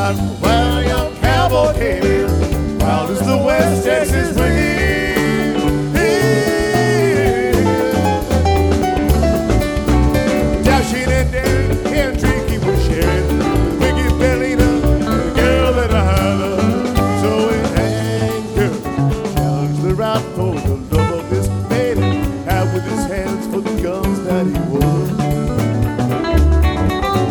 out where young cowboy came in, wild as the West Texas wind. Dashing and daring, and drink he was sharing, wicked Bellina, the girl that I love. So in anger, challenged the right for the Lord.